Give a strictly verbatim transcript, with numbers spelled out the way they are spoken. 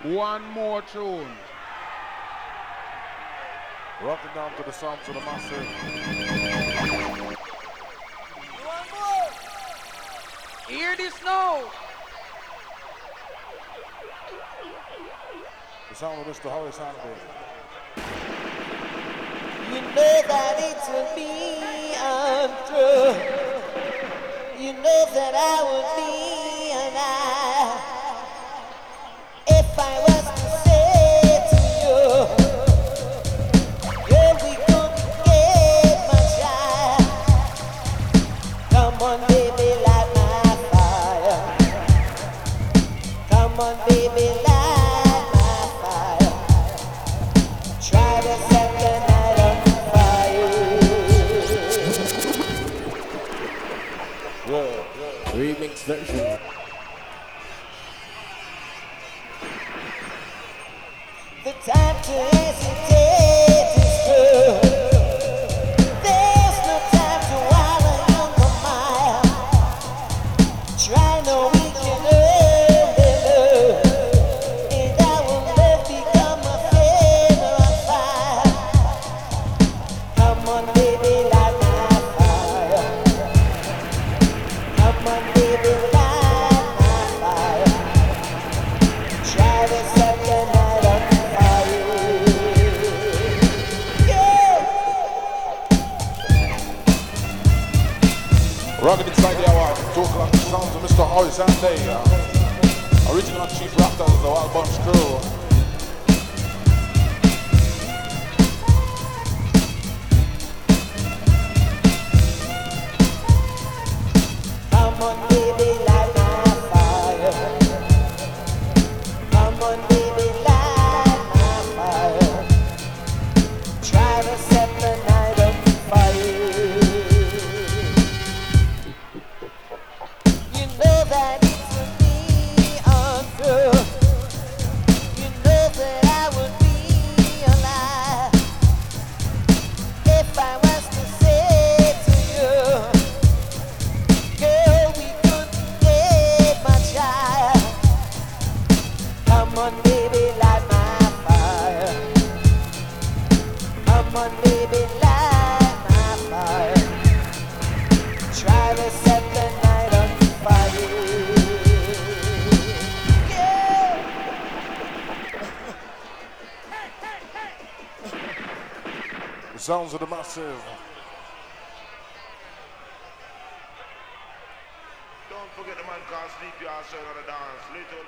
One more tune. Rocking down to the sounds of the massive. One more. Hear this now. The sound of Mister Horace Andy. You know that it's me untrue. You know that I would be an I if I was to say to you, girl, we couldn't get much higher. Come on, baby, light my fire. Come on, baby, light my fire. Try to set the night on fire. Yeah. Remix version. The time to hesitate is through. There's no time to wallow on the mile. Try no weekend early love, and our love become a feather on fire. Come on, baby, light my fire. Come on, baby, light my fire. Try to set the night on fire. Yeah. Rocking inside the hour. Talking on the sounds of Mister Horace Andy. Uh, original Chief Raptors, the Wild Bunch crew. Come on, baby, light my fire. Come on, baby, light my fire. Try to set the night on fire. You know that it's me untrue. You know that I would be alive if I was to say to you, girl, we couldn't get much higher. Come on, baby, light my fire. Come on, baby, light my fire. Try to set the night on fire. Yeah. The sounds of the massive. Don't forget the man called Sleepy also on the dance. Little